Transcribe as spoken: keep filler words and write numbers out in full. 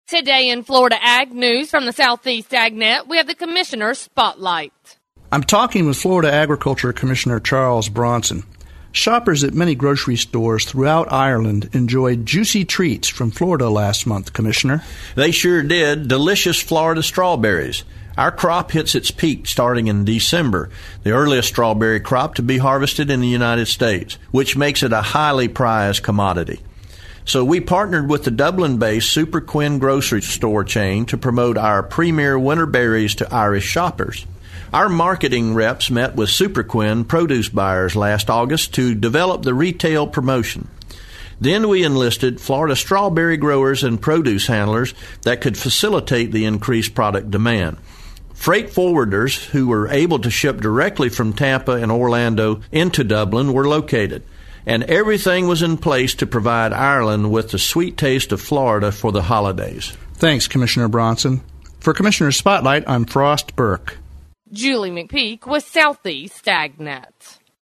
Today in Florida Ag News from the Southeast AgNet, we have the Commissioner's Spotlight. I'm talking with Florida Agriculture Commissioner Charles Bronson. Shoppers at many grocery stores throughout Ireland enjoyed juicy treats from Florida last month, Commissioner. They sure did. Delicious Florida strawberries. Our crop hits its peak starting in December, the earliest strawberry crop to be harvested in the United States, which makes it a highly prized commodity. So we partnered with the Dublin-based Super Quinn grocery store chain to promote our premier winter berries to Irish shoppers. Our marketing reps met with Super Quinn produce buyers last August to develop the retail promotion. Then we enlisted Florida strawberry growers and produce handlers that could facilitate the increased product demand. Freight forwarders who were able to ship directly from Tampa and Orlando into Dublin were located, and everything was in place to provide Ireland with the sweet taste of Florida for the holidays. Thanks, Commissioner Bronson. For Commissioner's Spotlight, I'm Frost Burke. Julie McPeak with Southeast AgNet.